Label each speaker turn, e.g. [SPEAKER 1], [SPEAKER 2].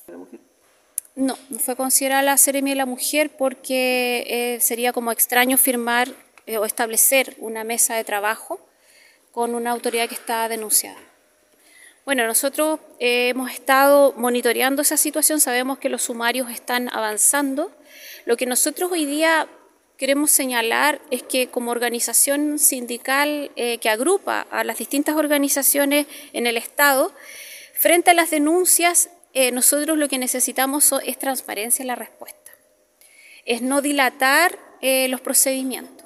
[SPEAKER 1] No, no fue considerada la Seremia de la Mujer porque sería como extraño firmar o establecer una mesa de trabajo con una autoridad que está denunciada. Bueno, nosotros hemos estado monitoreando esa situación, sabemos que los sumarios están avanzando. Lo que nosotros hoy día queremos señalar es que como organización sindical que agrupa a las distintas organizaciones en el Estado, frente a las denuncias, nosotros lo que necesitamos es transparencia en la respuesta, es no dilatar los procedimientos.